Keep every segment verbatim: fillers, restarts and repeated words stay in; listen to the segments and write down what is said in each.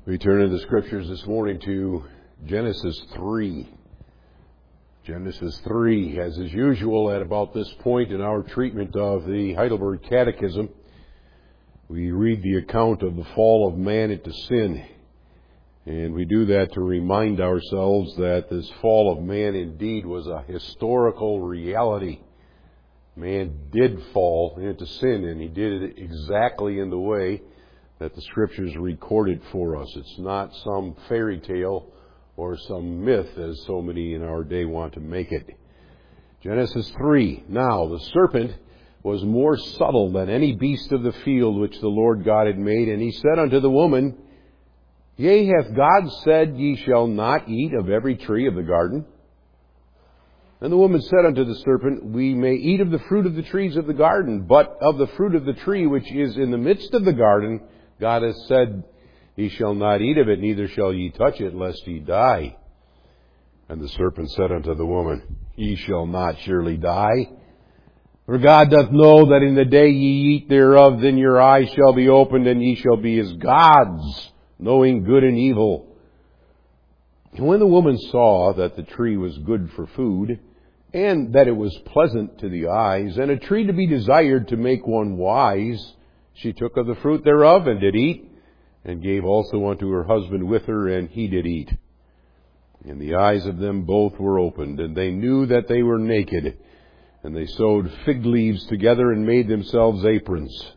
We turn in the Scriptures this morning to Genesis three. Genesis three, as is usual at about this point in our treatment of the Heidelberg Catechism, we read the account of the fall of man into sin. And we do that to remind ourselves that this fall of man indeed was a historical reality. Man did fall into sin, and he did it exactly in the way that the Scriptures recorded for us. It's not some fairy tale or some myth, as so many in our day want to make it. Genesis three. Now the serpent was more subtle than any beast of the field which the Lord God had made, and he said unto the woman, Yea, hath God said, Ye shall not eat of every tree of the garden? And the woman said unto the serpent, We may eat of the fruit of the trees of the garden, but of the fruit of the tree which is in the midst of the garden, God hath said, Ye shall not eat of it, neither shall ye touch it, lest ye die. And the serpent said unto the woman, Ye shall not surely die. For God doth know that in the day ye eat thereof, then your eyes shall be opened, and ye shall be as gods, knowing good and evil. And when the woman saw that the tree was good for food, and that it was pleasant to the eyes, and a tree to be desired to make one wise, she took of the fruit thereof, and did eat, and gave also unto her husband with her, and he did eat. And the eyes of them both were opened, and they knew that they were naked, and they sewed fig leaves together, and made themselves aprons.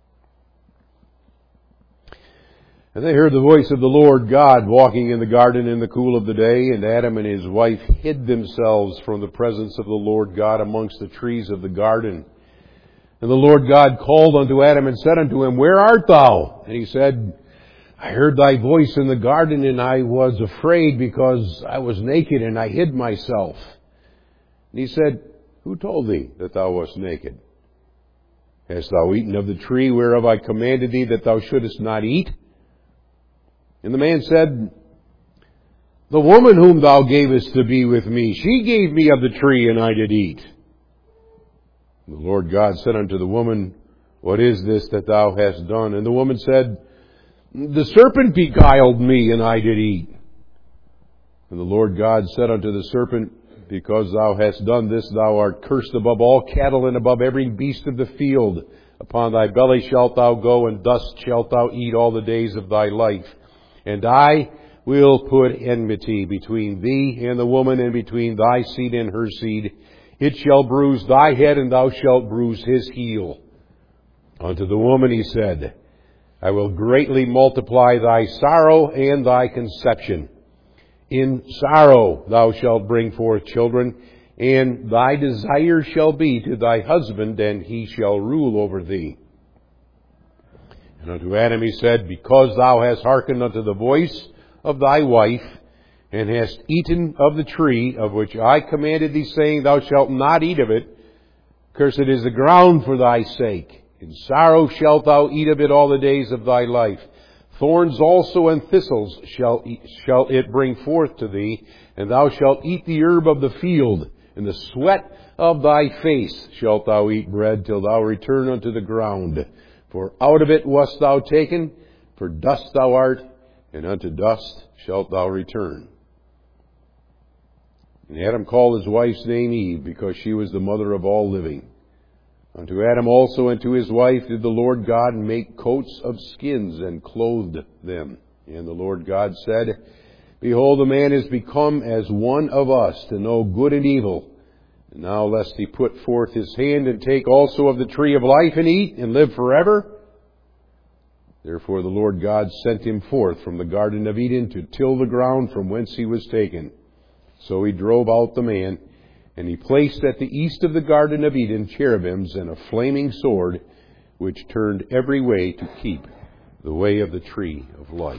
And they heard the voice of the Lord God walking in the garden in the cool of the day, and Adam and his wife hid themselves from the presence of the Lord God amongst the trees of the garden. And the Lord God called unto Adam and said unto him, Where art thou? And he said, I heard thy voice in the garden, and I was afraid because I was naked, and I hid myself. And he said, Who told thee that thou wast naked? Hast thou eaten of the tree whereof I commanded thee that thou shouldest not eat? And the man said, The woman whom thou gavest to be with me, she gave me of the tree, and I did eat. And the Lord God said unto the woman, What is this that thou hast done? And the woman said, The serpent beguiled me, and I did eat. And the Lord God said unto the serpent, Because thou hast done this, thou art cursed above all cattle, and above every beast of the field. Upon thy belly shalt thou go, and dust shalt thou eat all the days of thy life. And I will put enmity between thee and the woman, and between thy seed and her seed. It shall bruise thy head, and thou shalt bruise his heel. Unto the woman he said, I will greatly multiply thy sorrow and thy conception. In sorrow thou shalt bring forth children, and thy desire shall be to thy husband, and he shall rule over thee. And unto Adam he said, Because thou hast hearkened unto the voice of thy wife, and hast eaten of the tree of which I commanded thee, saying, Thou shalt not eat of it, cursed is the ground for thy sake. In sorrow shalt thou eat of it all the days of thy life. Thorns also and thistles shall, eat, shall it bring forth to thee, and thou shalt eat the herb of the field. In the sweat of thy face shalt thou eat bread, till thou return unto the ground. For out of it wast thou taken, for dust thou art, and unto dust shalt thou return. And Adam called his wife's name Eve, because she was the mother of all living. Unto Adam also and to his wife did the Lord God make coats of skins, and clothed them. And the Lord God said, Behold, the man is become as one of us, to know good and evil. And now lest he put forth his hand, and take also of the tree of life, and eat, and live forever. Therefore the Lord God sent him forth from the Garden of Eden to till the ground from whence he was taken. So he drove out the man, and he placed at the east of the Garden of Eden cherubims and a flaming sword, which turned every way to keep the way of the tree of life.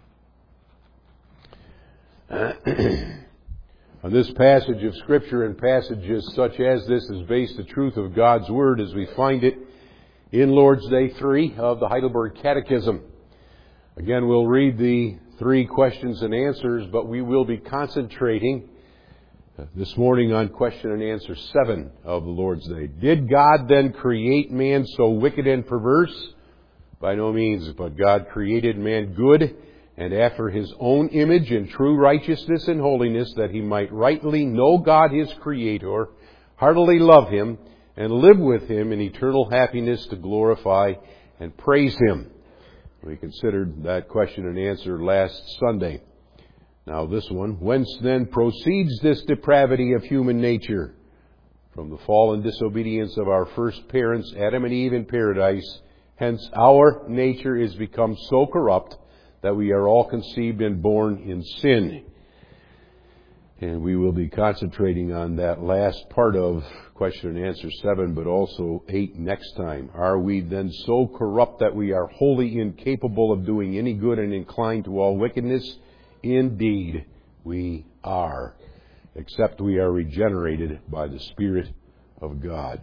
On this passage of Scripture, and passages such as this, is based the truth of God's Word as we find it in Lord's Day three of the Heidelberg Catechism. Again, we'll read the three questions and answers, but we will be concentrating this morning on question and answer seven of the Lord's Day. Did God then create man so wicked and perverse? By no means, but God created man good and after his own image in true righteousness and holiness, that he might rightly know God his Creator, heartily love him, and live with him in eternal happiness to glorify and praise him. We considered that question and answer last Sunday. Now this one, whence then proceeds this depravity of human nature? From the fall and disobedience of our first parents, Adam and Eve in paradise. Hence our nature is become so corrupt that we are all conceived and born in sin. And we will be concentrating on that last part of question and answer seven, but also eight next time. Are we then so corrupt that we are wholly incapable of doing any good and inclined to all wickedness? Indeed, we are, except we are regenerated by the Spirit of God.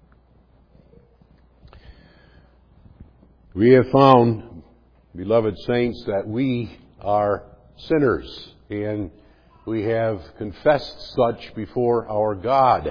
We have found, beloved saints, that we are sinners, and we have confessed such before our God.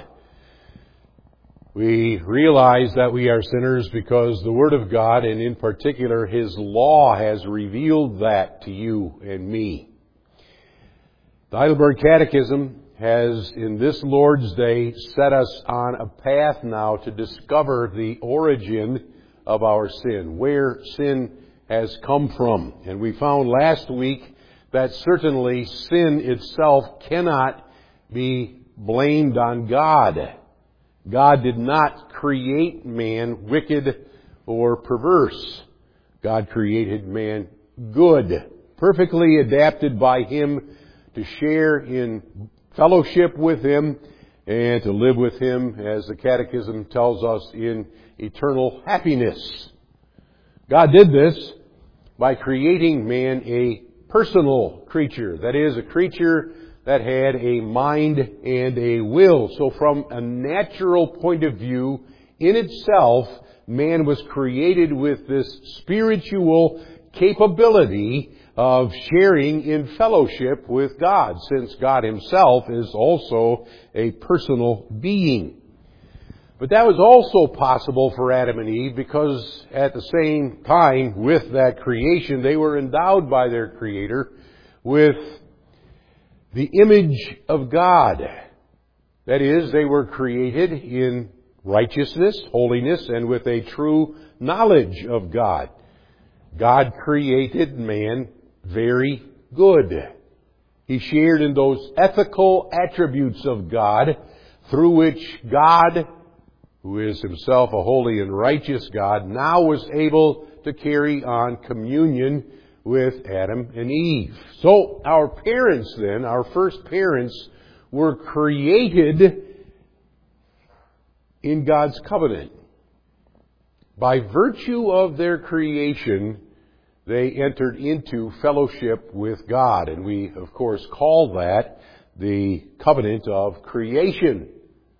We realize that we are sinners because the Word of God, and in particular His law, has revealed that to you and me. The Heidelberg Catechism has, in this Lord's Day, set us on a path now to discover the origin of our sin, where sin has come from. And we found last week that certainly sin itself cannot be blamed on God. God did not create man wicked or perverse. God created man good, perfectly adapted by Him to share in fellowship with Him and to live with Him, as the Catechism tells us, in eternal happiness. God did this by creating man a personal creature. That is, a creature that had a mind and a will. So from a natural point of view, in itself, man was created with this spiritual capability of sharing in fellowship with God, since God Himself is also a personal being. But that was also possible for Adam and Eve because at the same time with that creation, they were endowed by their Creator with the image of God. That is, they were created in righteousness, holiness, and with a true knowledge of God. God created man very good. He shared in those ethical attributes of God through which God, who is Himself a holy and righteous God, now was able to carry on communion with Adam and Eve. So our parents then, our first parents, were created in God's covenant. By virtue of their creation, they entered into fellowship with God. And we, of course, call that the covenant of creation.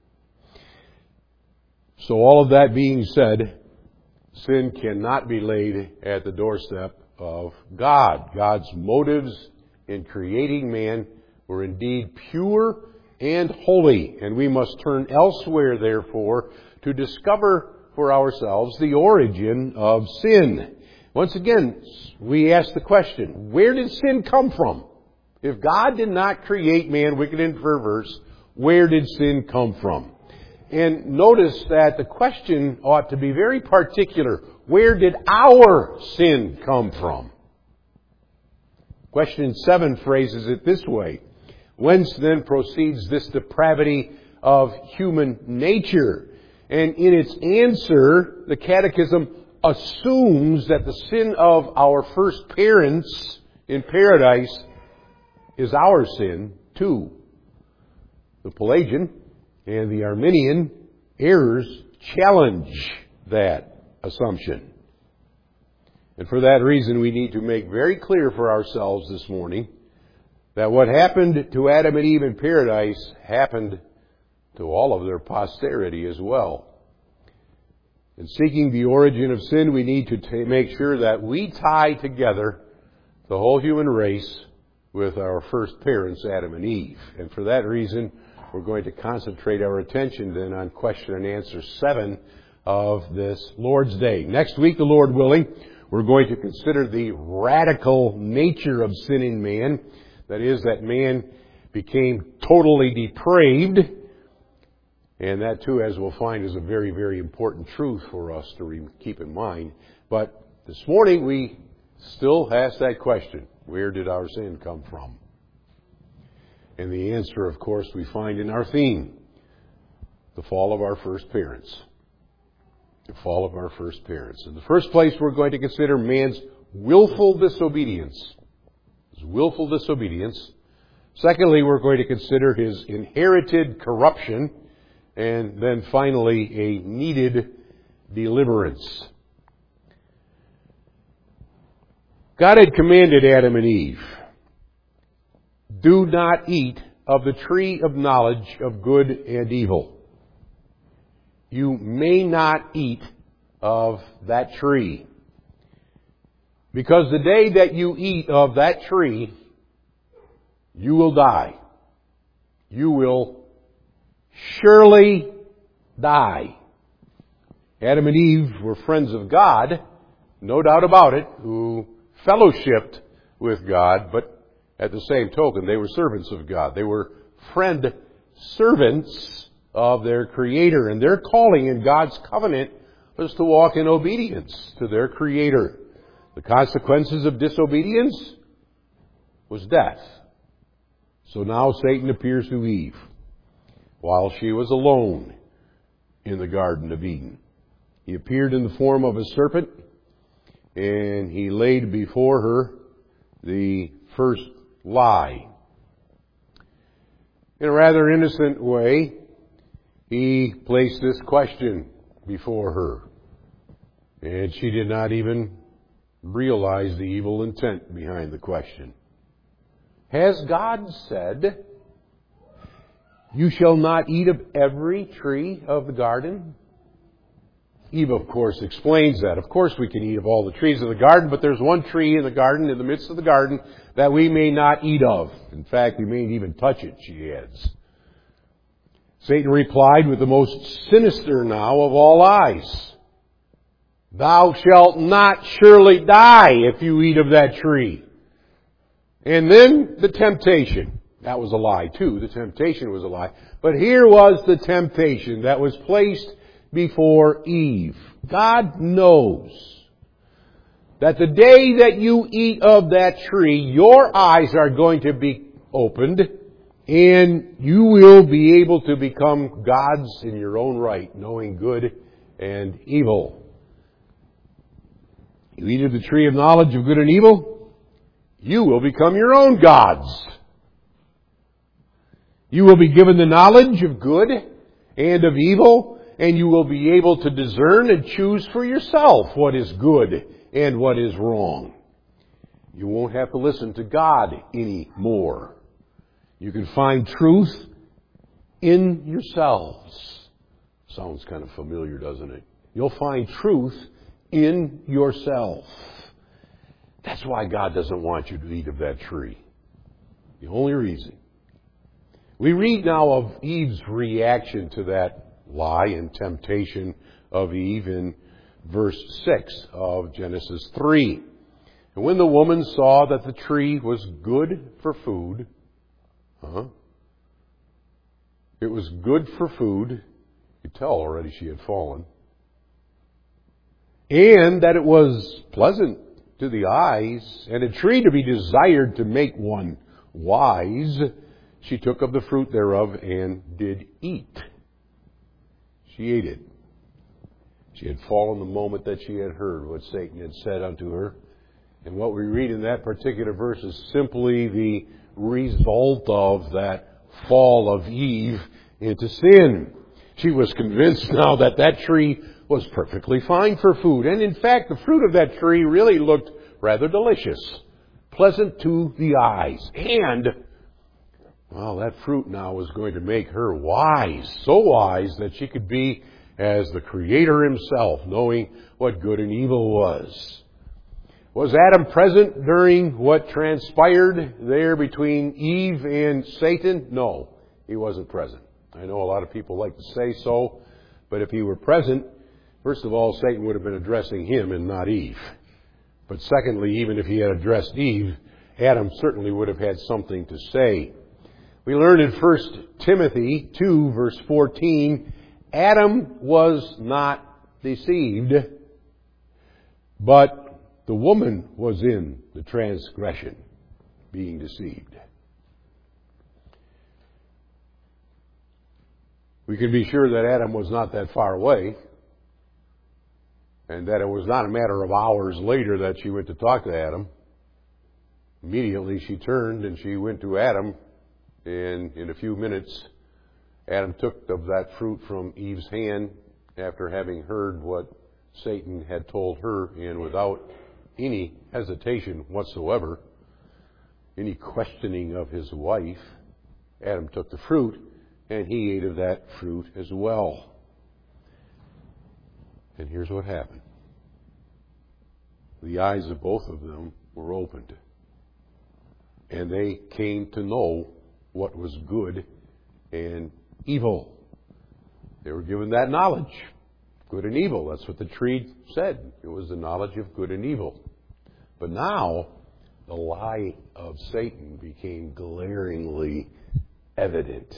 So all of that being said, sin cannot be laid at the doorstep of God. God's motives in creating man were indeed pure and holy, and we must turn elsewhere, therefore, to discover for ourselves the origin of sin. Once again, we ask the question, where did sin come from? If God did not create man wicked and perverse, where did sin come from? And notice that the question ought to be very particular. Where did our sin come from? Question seven phrases it this way. Whence then proceeds this depravity of human nature? And in its answer, the Catechism assumes that the sin of our first parents in paradise is our sin too. The Pelagian and the Arminian errors challenge that assumption. And for that reason, we need to make very clear for ourselves this morning that what happened to Adam and Eve in paradise happened to all of their posterity as well. In seeking the origin of sin, we need to t- make sure that we tie together the whole human race with our first parents, Adam and Eve. And for that reason, we're going to concentrate our attention then on question and answer seven of this Lord's Day. Next week, the Lord willing, We're going to consider the radical nature of sin in man. That is, that man became totally depraved. And that too, as we'll find, is a very, very important truth for us to re- keep in mind. But this morning we still ask that question: where did our sin come from? And the answer, of course, we find in our theme: the fall of our first parents. The fall of our first parents. In the first place, we're going to consider man's willful disobedience. His willful disobedience. Secondly, we're going to consider his inherited corruption. And then finally, a needed deliverance. God had commanded Adam and Eve, do not eat of the tree of knowledge of good and evil. You may not eat of that tree. Because the day that you eat of that tree, you will die. You will surely die. Adam and Eve were friends of God, no doubt about it, who fellowshipped with God, but at the same token, they were servants of God. They were friend servants of their Creator, and their calling in God's covenant was to walk in obedience to their Creator. The consequences of disobedience was death. So now Satan appears to Eve while she was alone in the Garden of Eden. He appeared in the form of a serpent, and he laid before her the first lie. In a rather innocent way, he placed this question before her, and she did not even realize the evil intent behind the question. Has God said, you shall not eat of every tree of the garden? Eve, of course, explains that. Of course we can eat of all the trees of the garden, but there's one tree in the garden, in the midst of the garden, that we may not eat of. In fact, we mayn't even touch it, she adds. Satan replied with the most sinister now of all lies. Thou shalt not surely die if you eat of that tree. And then the temptation. That was a lie too. The temptation was a lie. But here was the temptation that was placed before Eve. God knows that the day that you eat of that tree, your eyes are going to be opened, and you will be able to become gods in your own right, knowing good and evil. You eat of the tree of knowledge of good and evil, you will become your own gods. You will be given the knowledge of good and of evil, and you will be able to discern and choose for yourself what is good and what is wrong. You won't have to listen to God anymore. You can find truth in yourselves. Sounds kind of familiar, doesn't it? You'll find truth in yourself. That's why God doesn't want you to eat of that tree. The only reason. We read now of Eve's reaction to that lie and temptation of Eve in verse six of Genesis three. And when the woman saw that the tree was good for food, huh? It was good for food. You could tell already she had fallen. And that it was pleasant to the eyes, and a tree to be desired to make one wise, she took of the fruit thereof and did eat. She ate it. She had fallen the moment that she had heard what Satan had said unto her. And what we read in that particular verse is simply the result of that fall of Eve into sin. She was convinced now that that tree was perfectly fine for food. And in fact, the fruit of that tree really looked rather delicious, pleasant to the eyes. And, well, that fruit now was going to make her wise, so wise that she could be as the Creator Himself, knowing what good and evil was. Was Adam present during what transpired there between Eve and Satan? No, he wasn't present. I know a lot of people like to say so, but if he were present, first of all, Satan would have been addressing him and not Eve. But secondly, even if he had addressed Eve, Adam certainly would have had something to say. We learn in First Timothy two, verse fourteen, Adam was not deceived, but the woman was in the transgression, being deceived. We can be sure that Adam was not that far away, and that it was not a matter of hours later that she went to talk to Adam. Immediately she turned and she went to Adam, and in a few minutes Adam took of that fruit from Eve's hand after having heard what Satan had told her, and without any hesitation whatsoever, any questioning of his wife, Adam took the fruit and he ate of that fruit as well. And here's what happened. The eyes of both of them were opened, and they came to know what was good and evil. They were given that knowledge, good and evil. That's what the tree said. It was the knowledge of good and evil. But now, the lie of Satan became glaringly evident.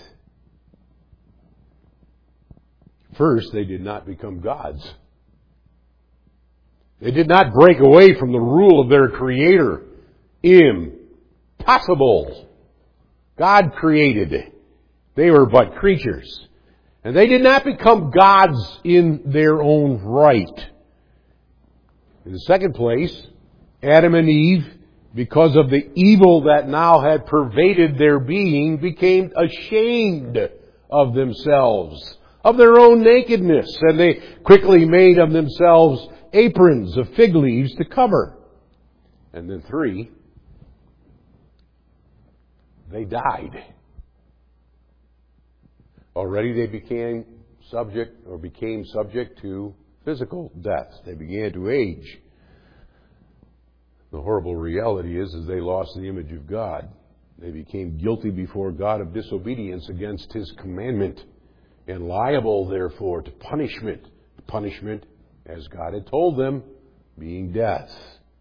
First, they did not become gods. They did not break away from the rule of their Creator. Impossible. God created. They were but creatures. And they did not become gods in their own right. In the second place, Adam and Eve, because of the evil that now had pervaded their being, became ashamed of themselves, of their own nakedness, and they quickly made of themselves aprons of fig leaves to cover. And then three, they died. Already they became subject or became subject to physical death. They began to age. The horrible reality is, is they lost the image of God. They became guilty before God of disobedience against His commandment, and liable, therefore, to punishment. Punishment, as God had told them, being death.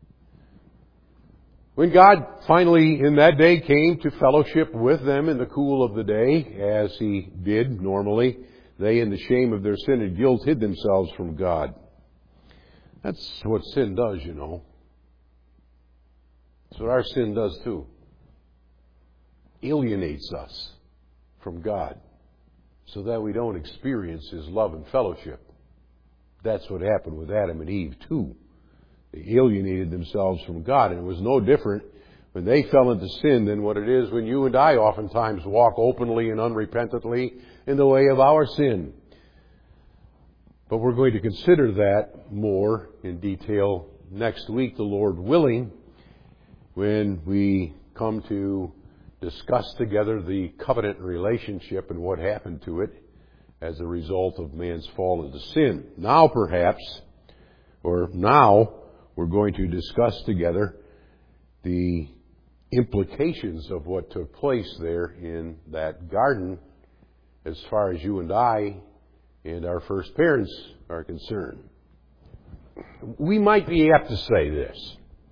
When God finally in that day came to fellowship with them in the cool of the day, as He did normally, they in the shame of their sin and guilt hid themselves from God. That's what sin does, you know. That's what our sin does too. Alienates us from God so that we don't experience His love and fellowship. That's what happened with Adam and Eve too. They alienated themselves from God, and it was no different when they fell into sin than what it is when you and I oftentimes walk openly and unrepentantly in the way of our sin. But we're going to consider that more in detail next week, the Lord willing, when we come to discuss together the covenant relationship and what happened to it as a result of man's fall into sin. Now perhaps, or now, we're going to discuss together the implications of what took place there in that garden as far as you and I and our first parents are concerned. We might be apt to say this.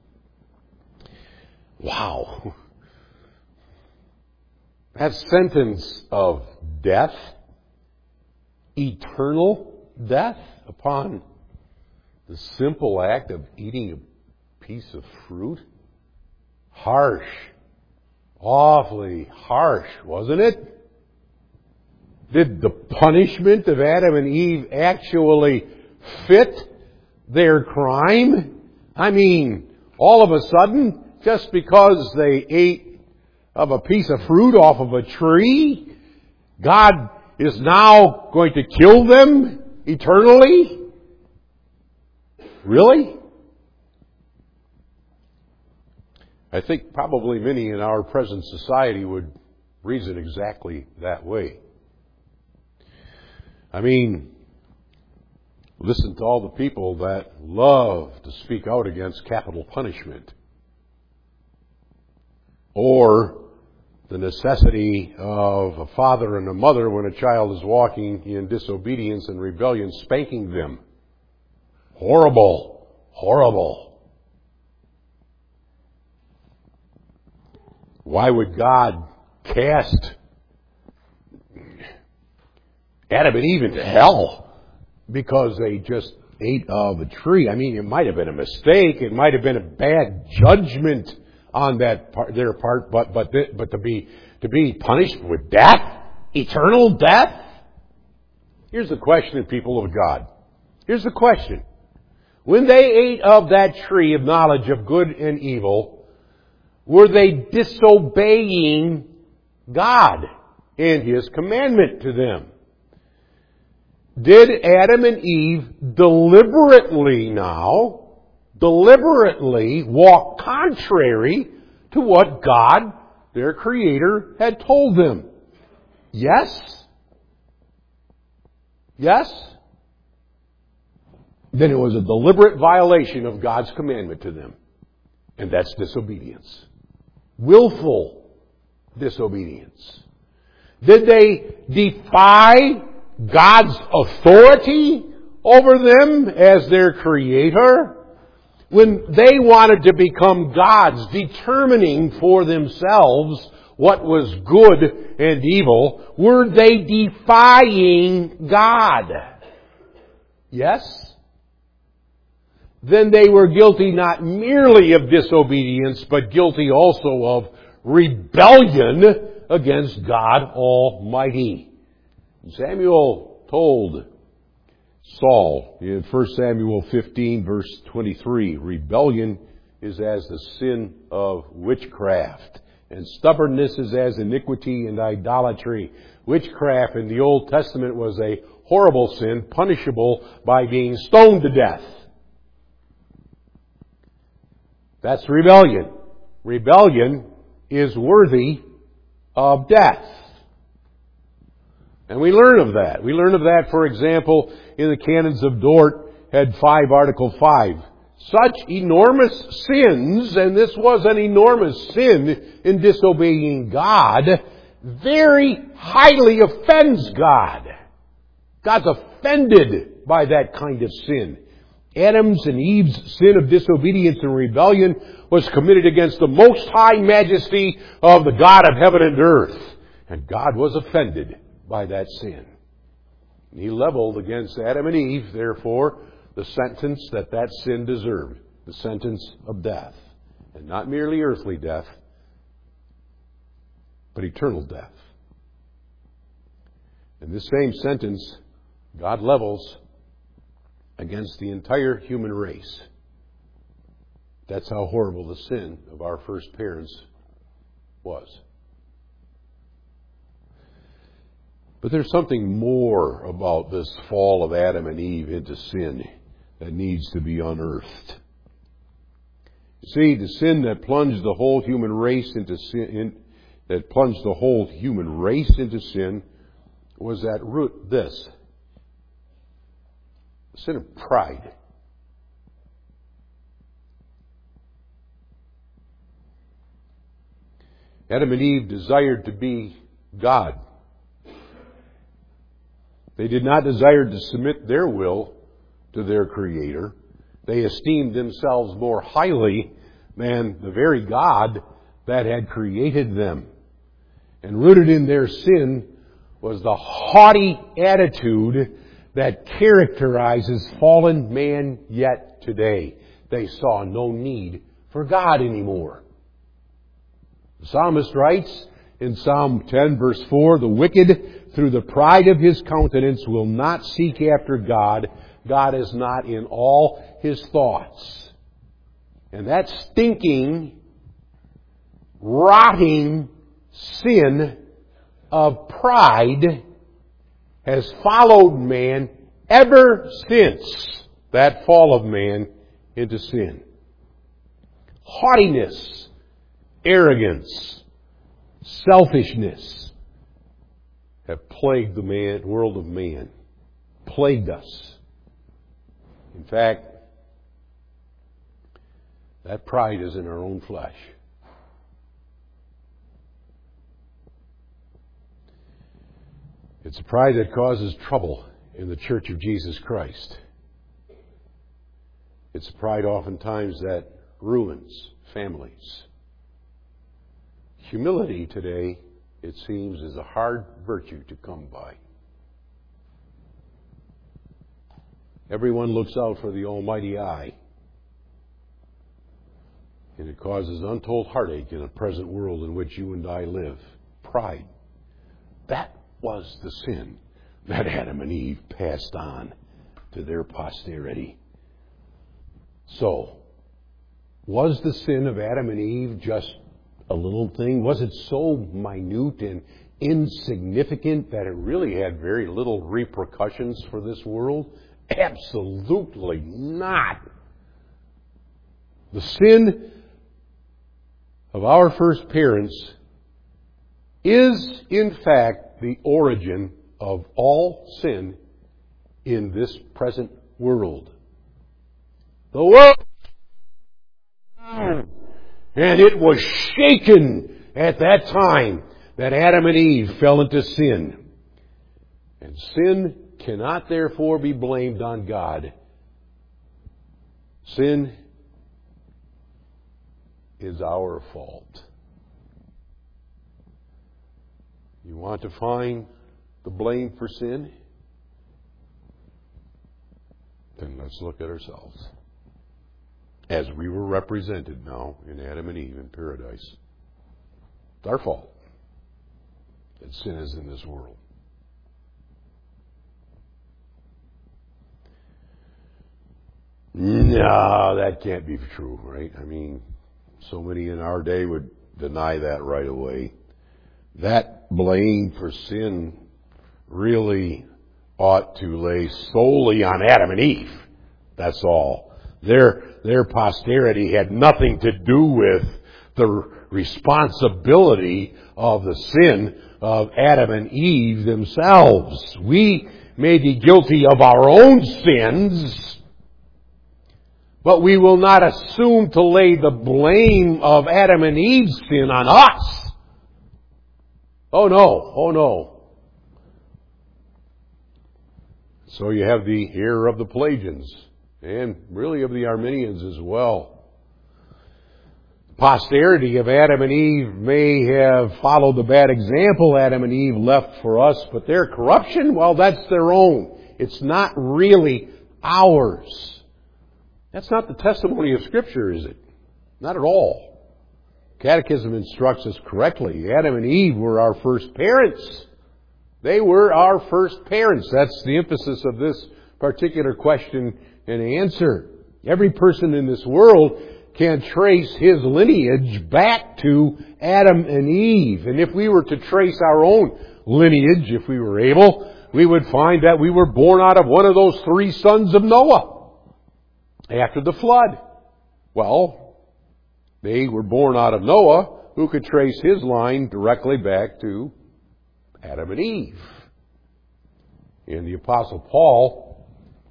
Wow. That sentence of death, eternal death upon the simple act of eating a piece of fruit? Harsh. Awfully harsh, wasn't it? Did the punishment of Adam and Eve actually fit their crime? I mean, all of a sudden, just because they ate of a piece of fruit off of a tree, God is now going to kill them eternally? Really? I think probably many in our present society would reason exactly that way. I mean, listen to all the people that love to speak out against capital punishment, or the necessity of a father and a mother, when a child is walking in disobedience and rebellion, spanking them. Horrible. Horrible. Why would God cast Adam and Eve into hell because they just ate of a tree? I mean, it might have been a mistake. It might have been a bad judgment on that part, their part, but but but to be to be punished with death, eternal death. Here's the question, people of God. Here's the question: when they ate of that tree of knowledge of good and evil, were they disobeying God and His commandment to them? Did Adam and Eve deliberately now, deliberately walk contrary to what God, their Creator, had told them? Yes? Yes? Then it was a deliberate violation of God's commandment to them. And that's disobedience. Willful disobedience. Did they defy God's authority over them as their Creator? When they wanted to become gods, determining for themselves what was good and evil, were they defying God? Yes? Then they were guilty not merely of disobedience, but guilty also of rebellion against God Almighty. Samuel told Saul in First Samuel fifteen, verse twenty-three, rebellion is as the sin of witchcraft, and stubbornness is as iniquity and idolatry. Witchcraft in the Old Testament was a horrible sin, punishable by being stoned to death. That's rebellion. Rebellion is worthy of death. And we learn of that. We learn of that, for example, in the Canons of Dort, Head five, Article five. Such enormous sins, and this was an enormous sin in disobeying God, very highly offends God. God's offended by that kind of sin. Adam's and Eve's sin of disobedience and rebellion was committed against the most high majesty of the God of heaven and earth. And God was offended by that sin. And He leveled against Adam and Eve, therefore, the sentence that that sin deserved, the sentence of death. And not merely earthly death, but eternal death. And this same sentence God levels against the entire human race. That's how horrible the sin of our first parents was. But there's something more about this fall of Adam and Eve into sin that needs to be unearthed. You see, the sin that plunged the whole human race into sin, in, that plunged the whole human race into sin, was at root this: the sin of pride. Adam and Eve desired to be God. They did not desire to submit their will to their Creator. They esteemed themselves more highly than the very God that had created them. And rooted in their sin was the haughty attitude that characterizes fallen man yet today. They saw no need for God anymore. The psalmist writes in Psalm ten, verse four, "The wicked, through the pride of his countenance, will not seek after God. God is not in all his thoughts." And that stinking, rotting sin of pride has followed man ever since that fall of man into sin. Haughtiness, arrogance, selfishness have plagued the man, world of man, plagued us. In fact, that pride is in our own flesh. It's a pride that causes trouble in the Church of Jesus Christ. It's a pride oftentimes that ruins families. Humility today, it seems, is a hard virtue to come by. Everyone looks out for the almighty I, and it causes untold heartache in the present world in which you and I live. Pride. That was the sin that Adam and Eve passed on to their posterity. So, was the sin of Adam and Eve just a little thing? Was it so minute and insignificant that it really had very little repercussions for this world? Absolutely not. The sin of our first parents is, in fact, the origin of all sin in this present world. The world, and it was shaken at that time that Adam and Eve fell into sin. And sin cannot therefore be blamed on God. Sin is our fault. You want to find the blame for sin? Then let's look at ourselves. As we were represented now in Adam and Eve in paradise. It's our fault that sin is in this world. No, that can't be true, right? I mean, so many in our day would deny that right away. That blame for sin really ought to lay solely on Adam and Eve. That's all. Their, their posterity had nothing to do with the responsibility of the sin of Adam and Eve themselves. We may be guilty of our own sins, but we will not assume to lay the blame of Adam and Eve's sin on us. Oh no, oh no. So you have the error of the Pelagians, and really of the Arminians as well. Posterity of Adam and Eve may have followed the bad example Adam and Eve left for us, but their corruption, well, that's their own. It's not really ours. That's not the testimony of Scripture, is it? Not at all. Catechism instructs us correctly. Adam and Eve were our first parents. They were our first parents. That's the emphasis of this particular question and answer. Every person in this world can trace his lineage back to Adam and Eve. And if we were to trace our own lineage, if we were able, we would find that we were born out of one of those three sons of Noah after the flood. Well, they were born out of Noah, who could trace his line directly back to Adam and Eve. And the Apostle Paul,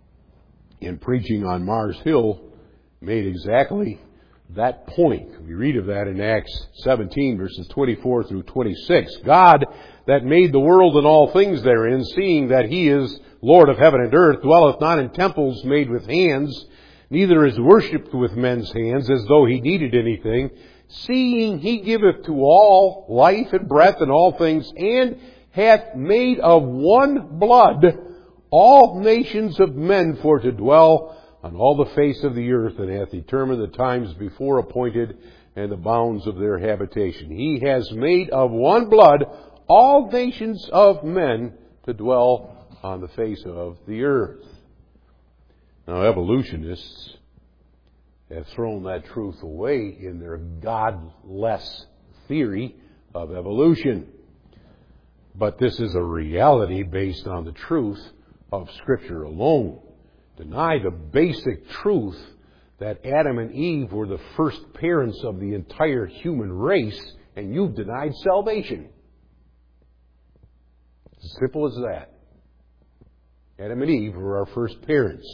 in preaching on Mars Hill, made exactly that point. We read of that in Acts seventeen, verses twenty-four through twenty-six. God that made the world and all things therein, seeing that He is Lord of heaven and earth, dwelleth not in temples made with hands, neither is worshipped with men's hands, as though He needed anything, seeing He giveth to all life and breath and all things, and hath made of one blood all nations of men for to dwell on all the face of the earth, and hath determined the times before appointed and the bounds of their habitation. He has made of one blood all nations of men to dwell on the face of the earth. Now, evolutionists have thrown that truth away in their godless theory of evolution. But this is a reality based on the truth of Scripture alone. Deny the basic truth that Adam and Eve were the first parents of the entire human race, and you've denied salvation. It's as simple as that. Adam and Eve were our first parents.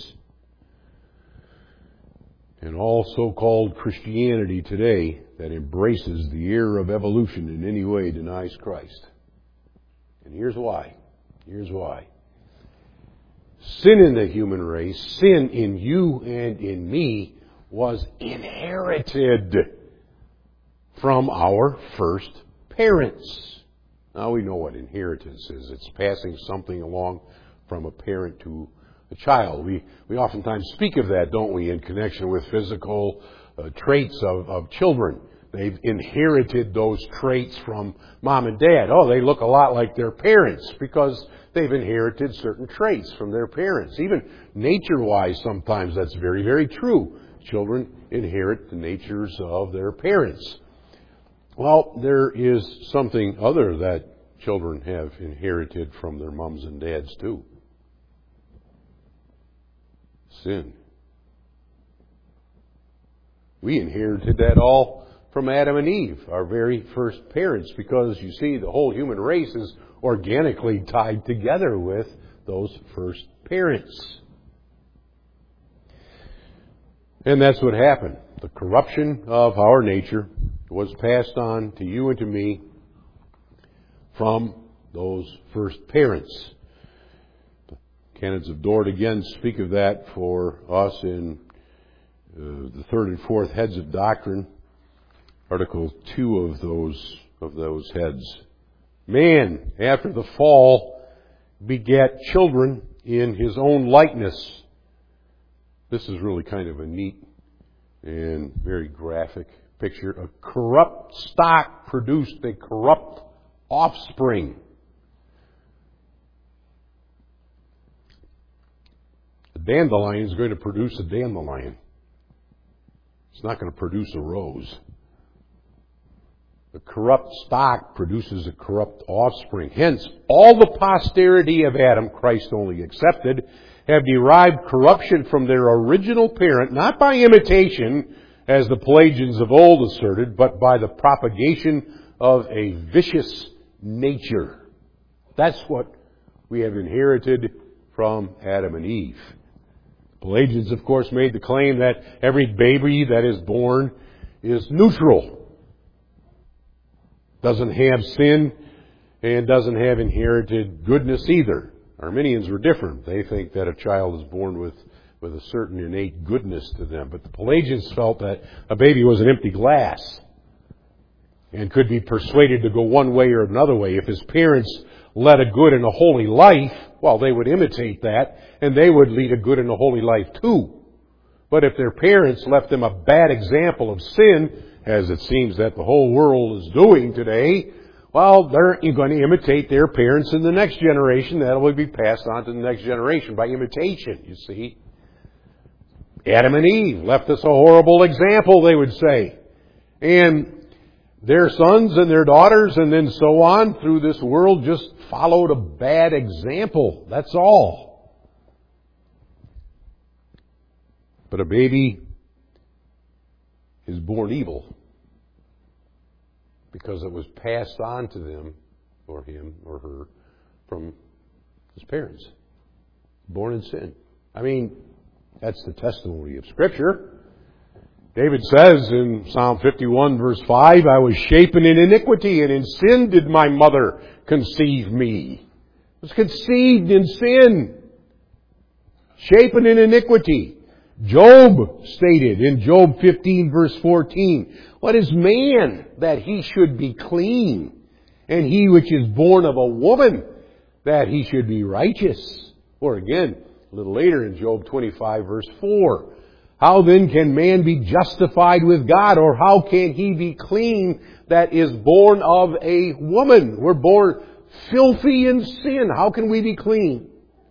And all so-called Christianity today that embraces the error of evolution in any way denies Christ. And here's why. Here's why. Sin in the human race, sin in you and in me, was inherited. from our first parents. Now we know what inheritance is. It's passing something along from a parent to a child. We we oftentimes speak of that, don't we, in connection with physical uh, traits of, of children. They've inherited those traits from mom and dad. Oh, they look a lot like their parents because they've inherited certain traits from their parents. Even nature-wise, sometimes that's very, very true. Children inherit the natures of their parents. Well, there is something other that children have inherited from their moms and dads too. Sin. We inherited that all from Adam and Eve, our very first parents, because you see, the whole human race is organically tied together with those first parents. And that's what happened. The corruption of our nature was passed on to you and to me from those first parents. The canons of Dort again speak of that for us in uh, the third and fourth heads of doctrine, Article two of those of those heads. Man, after the fall, begat children in his own likeness. This is really kind of a neat and very graphic picture. A corrupt stock produced a corrupt offspring. A dandelion is going to produce a dandelion. It's not going to produce a rose. The corrupt stock produces a corrupt offspring. Hence, all the posterity of Adam, Christ only excepted, have derived corruption from their original parent, not by imitation, as the Pelagians of old asserted, but by the propagation of a vicious nature. That's what we have inherited from Adam and Eve. Pelagians, of course, made the claim that every baby that is born is neutral. Doesn't have sin and doesn't have inherited goodness either. Arminians were different. They think that a child is born with, with a certain innate goodness to them. But the Pelagians felt that a baby was an empty glass and could be persuaded to go one way or another way. If his parents led a good and a holy life, well, they would imitate that, and they would lead a good and a holy life too. But if their parents left them a bad example of sin, as it seems that the whole world is doing today, well, they're going to imitate their parents in the next generation. That will be passed on to the next generation by imitation, you see. Adam and Eve left us a horrible example, they would say. And their sons and their daughters and then so on through this world just followed a bad example. That's all. But a baby is born evil because it was passed on to them, or him, or her, from his parents. Born in sin. I mean, that's the testimony of Scripture. David says in Psalm fifty-one, verse five, I was shapen in iniquity, and in sin did my mother conceive me. I was conceived in sin. Shapen in iniquity. Job stated in Job fifteen, verse fourteen, what is man that he should be clean, and he which is born of a woman that he should be righteous? Or again, a little later in Job twenty-five, verse four, how then can man be justified with God, or how can he be clean that is born of a woman? We're born filthy in sin. How can we be clean?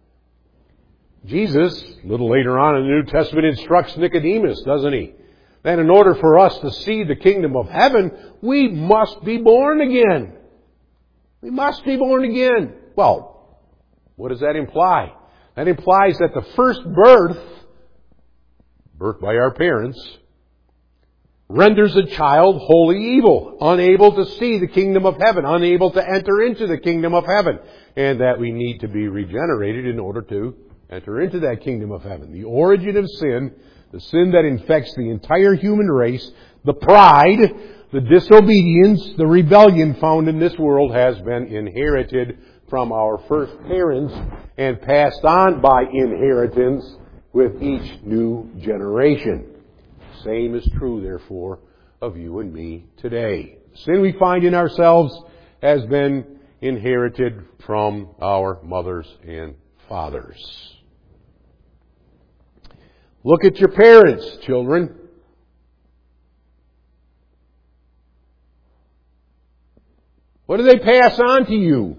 Jesus, a little later on in the New Testament, instructs Nicodemus, doesn't he? That in order for us to see the kingdom of heaven, we must be born again. We must be born again. Well, what does that imply? That implies that the first birth, birth by our parents, renders a child wholly evil, unable to see the kingdom of heaven, unable to enter into the kingdom of heaven, and that we need to be regenerated in order to enter into that kingdom of heaven. The origin of sin, the sin that infects the entire human race, the pride, the disobedience, the rebellion found in this world has been inherited from our first parents and passed on by inheritance with each new generation. Same is true, therefore, of you and me today. The sin we find in ourselves has been inherited from our mothers and fathers. Look at your parents, children. What do they pass on to you?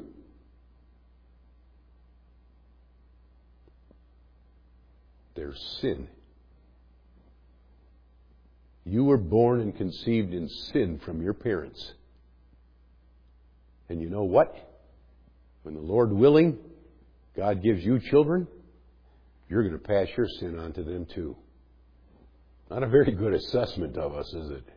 Their sin. You were born and conceived in sin from your parents. And you know what? When the Lord willing, God gives you children, you're going to pass your sin on to them too. Not a very good assessment of us, is it?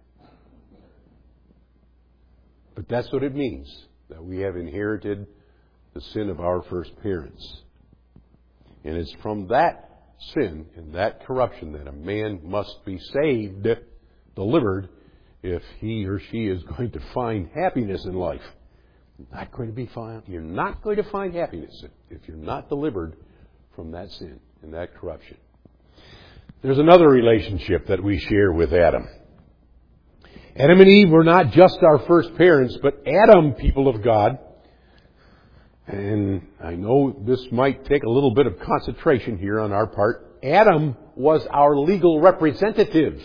But that's what it means, that we have inherited the sin of our first parents. And it's from that sin and that corruption that a man must be saved, delivered, if he or she is going to find happiness in life. Not going to be found, you're not going to find happiness if you're not delivered from that sin and that corruption. There's another relationship that we share with Adam. Adam and Eve were not just our first parents, but Adam, people of God, and I know this might take a little bit of concentration here on our part, Adam was our legal representative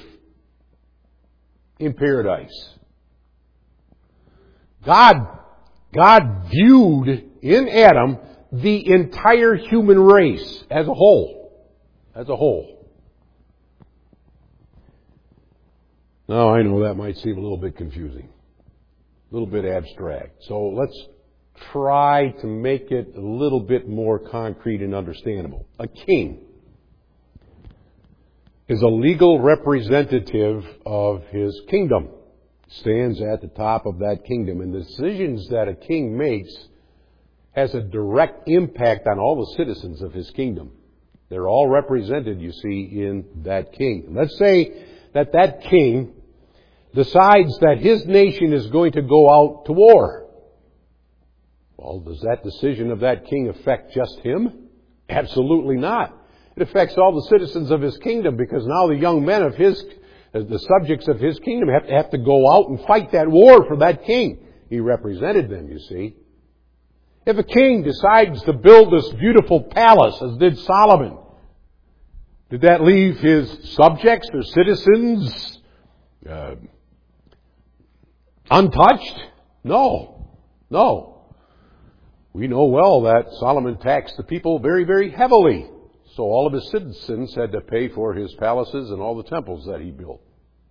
in paradise. God, God viewed in Adam the entire human race as a whole. As a whole. Now, I know that might seem a little bit confusing, a little bit abstract. So let's try to make it a little bit more concrete and understandable. A king is a legal representative of his kingdom. Stands at the top of that kingdom, and the decisions that a king makes has a direct impact on all the citizens of his kingdom. They're all represented, you see, in that king. Let's say that that king decides that his nation is going to go out to war. Well, does that decision of that king affect just him? Absolutely not. It affects all the citizens of his kingdom, because now the young men of his, the subjects of his kingdom have to, have to go out and fight that war for that king. He represented them, you see. If a king decides to build this beautiful palace, as did Solomon, did that leave his subjects or citizens uh, untouched? No. No. We know well that Solomon taxed the people very, very heavily. So all of his citizens had to pay for his palaces and all the temples that he built.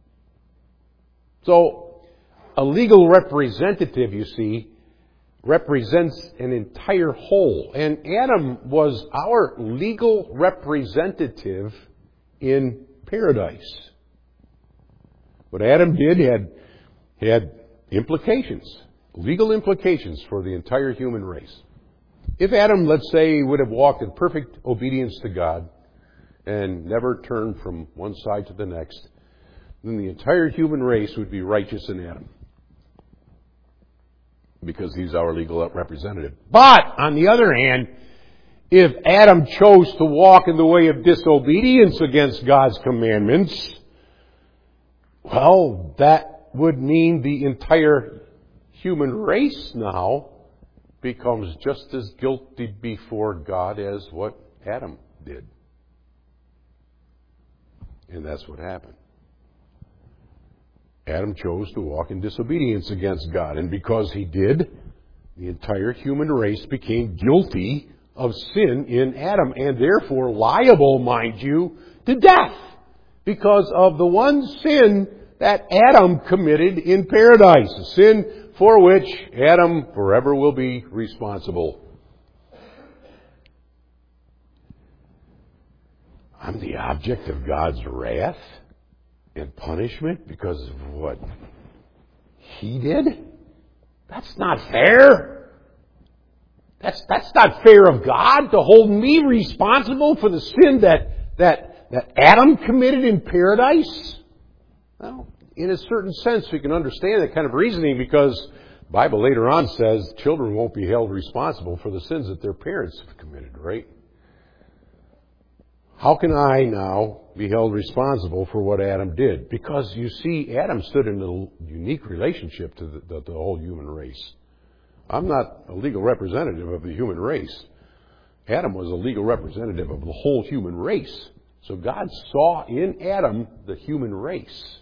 So a legal representative, you see, represents an entire whole. And Adam was our legal representative in paradise. What Adam did had, had implications, legal implications for the entire human race. If Adam, let's say, would have walked in perfect obedience to God and never turned from one side to the next, then the entire human race would be righteous in Adam, because he's our legal representative. But, on the other hand, if Adam chose to walk in the way of disobedience against God's commandments, well, that would mean the entire human race now becomes just as guilty before God as what Adam did. And that's what happened. Adam chose to walk in disobedience against God. And because he did, the entire human race became guilty of sin in Adam, and therefore liable, mind you, to death, because of the one sin that Adam committed in paradise, a sin for which Adam forever will be responsible. I'm the object of God's wrath and punishment because of what he did? That's not fair. That's, that's not fair of God to hold me responsible for the sin that, that, that Adam committed in paradise. Well, in a certain sense, we can understand that kind of reasoning, because the Bible later on says children won't be held responsible for the sins that their parents have committed, right? How can I now be held responsible for what Adam did. Because, you see, Adam stood in a unique relationship to the, the, the whole human race. I'm not a legal representative of the human race. Adam was a legal representative of the whole human race. So God saw in Adam the human race.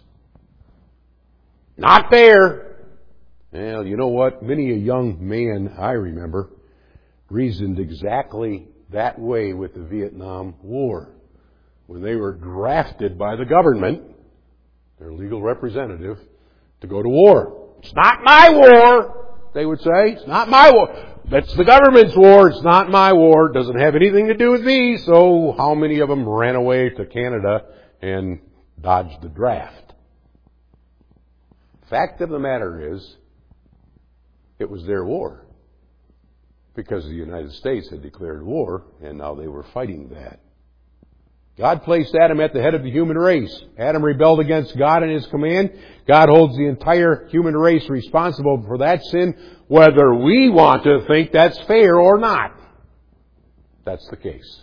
Not fair. Well, you know what? Many a young man I remember reasoned exactly that way with the Vietnam War. When they were drafted by the government, their legal representative, to go to war. It's not my war, they would say. It's not my war. That's the government's war. It's not my war. It doesn't have anything to do with me. So how many of them ran away to Canada and dodged the draft? Fact of the matter is, it was their war. Because the United States had declared war, and now they were fighting that. God placed Adam at the head of the human race. Adam rebelled against God and His command. God holds the entire human race responsible for that sin, whether we want to think that's fair or not. That's the case.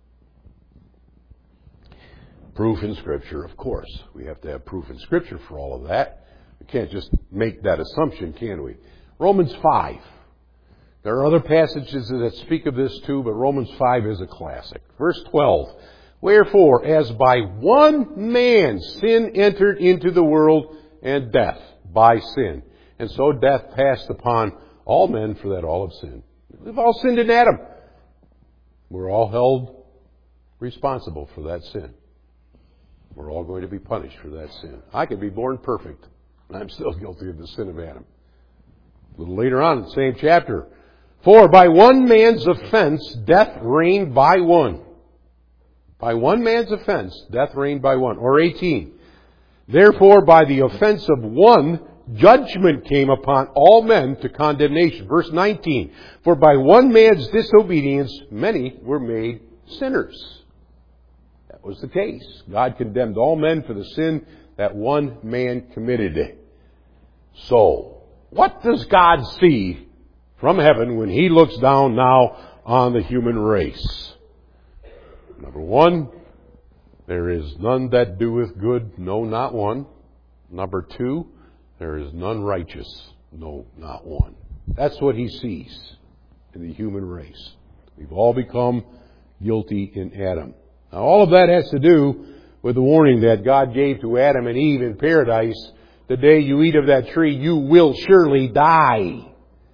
Proof in Scripture, of course. We have to have proof in Scripture for all of that. We can't just make that assumption, can we? Romans five. There are other passages that speak of this too, but Romans five is a classic. Verse twelve. Wherefore, as by one man sin entered into the world, and death by sin. And so death passed upon all men, for that all have sinned. We've all sinned in Adam. We're all held responsible for that sin. We're all going to be punished for that sin. I could be born perfect, and I'm still guilty of the sin of Adam. A little later on in the same chapter. For by one man's offense, death reigned by one. By one man's offense, death reigned by one. Or eighteen. Therefore, by the offense of one, judgment came upon all men to condemnation. Verse nineteen. For by one man's disobedience, many were made sinners. That was the case. God condemned all men for the sin that one man committed. So, what does God see from heaven when He looks down now on the human race? Number one, there is none that doeth good, no, not one. Number two, there is none righteous, no, not one. That's what He sees in the human race. We've all become guilty in Adam. Now, all of that has to do with the warning that God gave to Adam and Eve in paradise. The day you eat of that tree, you will surely die.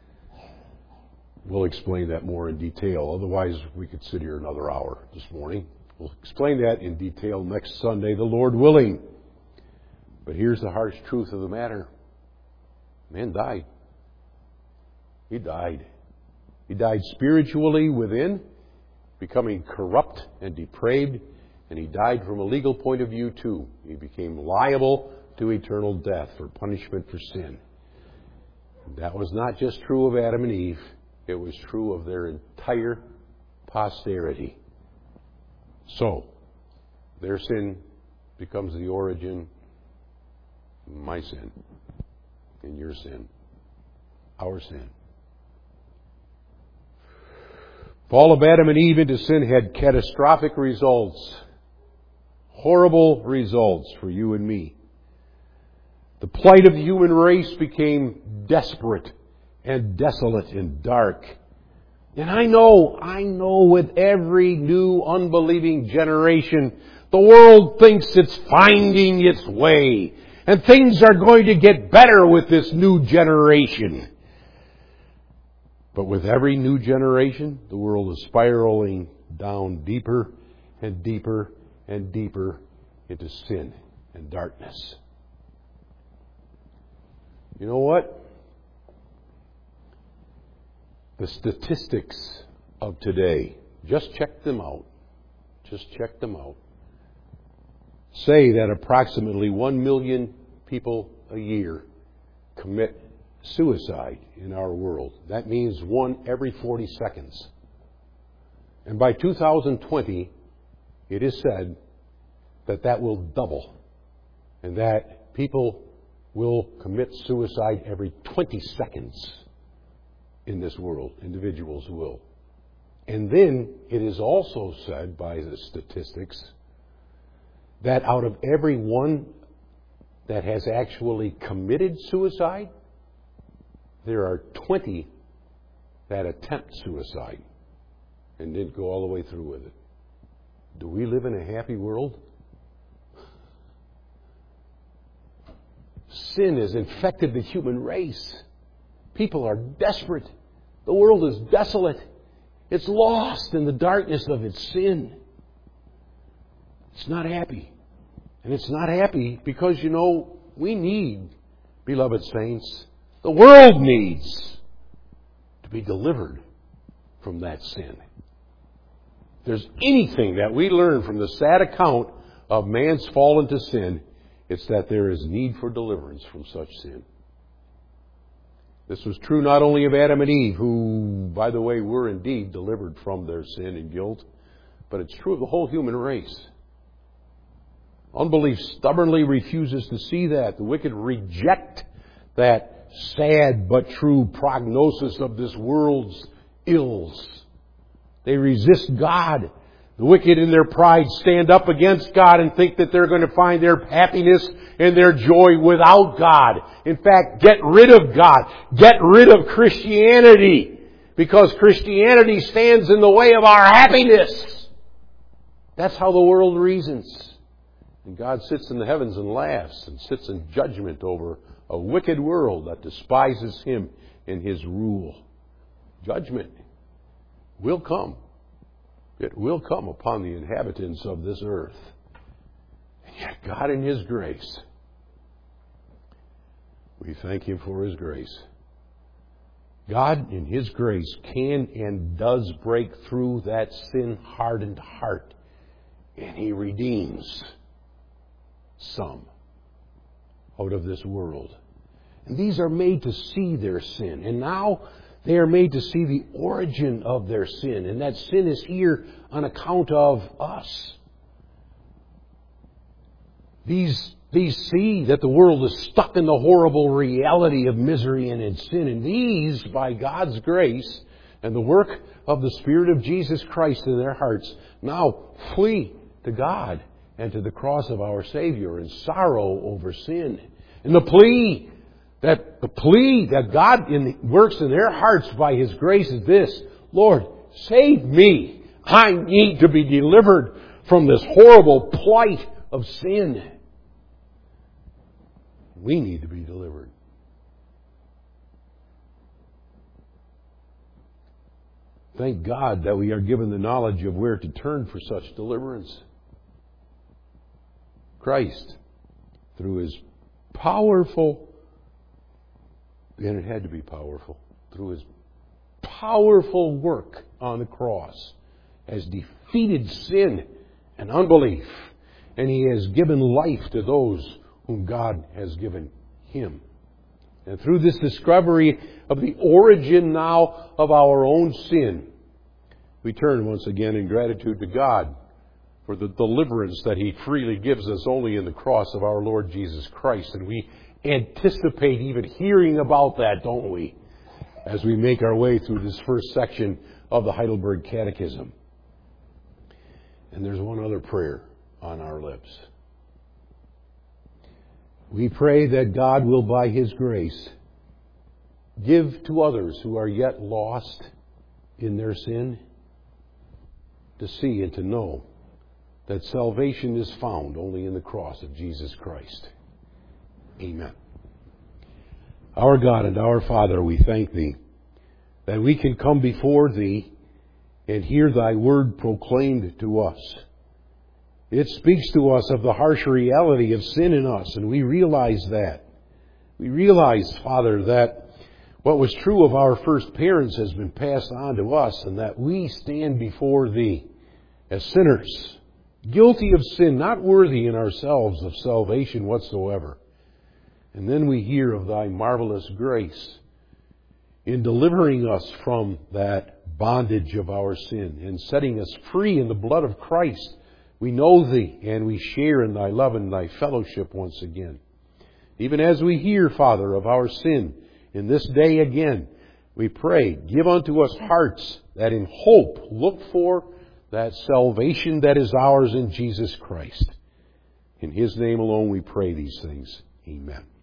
We'll explain that more in detail. Otherwise, we could sit here another hour this morning. We'll explain that in detail next Sunday, the Lord willing. But here's the harsh truth of the matter. Man died. He died. He died spiritually within, becoming corrupt and depraved, and He died from a legal point of view too. He became liable to eternal death for punishment for sin. That was not just true of Adam and Eve. It was true of their entire posterity. So, their sin becomes the origin of my sin and your sin, our sin. Fall of Adam and Eve into sin had catastrophic results, horrible results for you and me. The plight of the human race became desperate and desolate and dark. And I know, I know with every new unbelieving generation, the world thinks it's finding its way. And things are going to get better with this new generation. But with every new generation, the world is spiraling down deeper and deeper and deeper into sin and darkness. You know what? The statistics of today, just check them out, just check them out, say that approximately one million people a year commit suicide in our world. That means one every forty seconds. And by two thousand twenty, it is said that that will double, and that people will commit suicide every twenty seconds. In this world, individuals will. And then it is also said by the statistics that out of every one that has actually committed suicide, there are twenty that attempt suicide and didn't go all the way through with it. Do we live in a happy world? Sin has infected the human race. People are desperate. The world is desolate. It's lost in the darkness of its sin. It's not happy. And it's not happy because, you know, we need, beloved saints, the world needs to be delivered from that sin. If there's anything that we learn from the sad account of man's fall into sin, it's that there is need for deliverance from such sin. This was true not only of Adam and Eve, who, by the way, were indeed delivered from their sin and guilt, but it's true of the whole human race. Unbelief stubbornly refuses to see that. The wicked reject that sad but true prognosis of this world's ills. They resist God. The wicked in their pride stand up against God and think that they're going to find their happiness and their joy without God. In fact, get rid of God. Get rid of Christianity. Because Christianity stands in the way of our happiness. That's how the world reasons. And God sits in the heavens and laughs and sits in judgment over a wicked world that despises Him and His rule. Judgment will come. It will come upon the inhabitants of this earth. And yet God in His grace, we thank Him for His grace. God in His grace can and does break through that sin-hardened heart. And He redeems some out of this world. And these are made to see their sin. And now they are made to see the origin of their sin. And that sin is here on account of us. These, these see that the world is stuck in the horrible reality of misery and in sin. And these, by God's grace and the work of the Spirit of Jesus Christ in their hearts, now flee to God and to the cross of our Savior in sorrow over sin. And the plea That the plea that God in the, works in their hearts by His grace is this: Lord, save me. I need to be delivered from this horrible plight of sin. We need to be delivered. Thank God that we are given the knowledge of where to turn for such deliverance. Christ, through His powerful And it had to be powerful. Through His powerful work on the cross, has defeated sin and unbelief. And He has given life to those whom God has given Him. And through this discovery of the origin now of our own sin, we turn once again in gratitude to God for the deliverance that He freely gives us only in the cross of our Lord Jesus Christ. And we anticipate even hearing about that, don't we, as we make our way through this first section of the Heidelberg Catechism. And there's one other prayer on our lips. We pray that God will, by His grace, give to others who are yet lost in their sin to see and to know that salvation is found only in the cross of Jesus Christ. Amen. Our God and our Father, we thank Thee that we can come before Thee and hear Thy word proclaimed to us. It speaks to us of the harsh reality of sin in us, and we realize that. We realize, Father, that what was true of our first parents has been passed on to us, and that we stand before Thee as sinners, guilty of sin, not worthy in ourselves of salvation whatsoever. And then we hear of Thy marvelous grace in delivering us from that bondage of our sin and setting us free in the blood of Christ. We know Thee and we share in Thy love and Thy fellowship once again. Even as we hear, Father, of our sin in this day again, we pray, give unto us hearts that in hope look for that salvation that is ours in Jesus Christ. In His name alone we pray these things. Amen.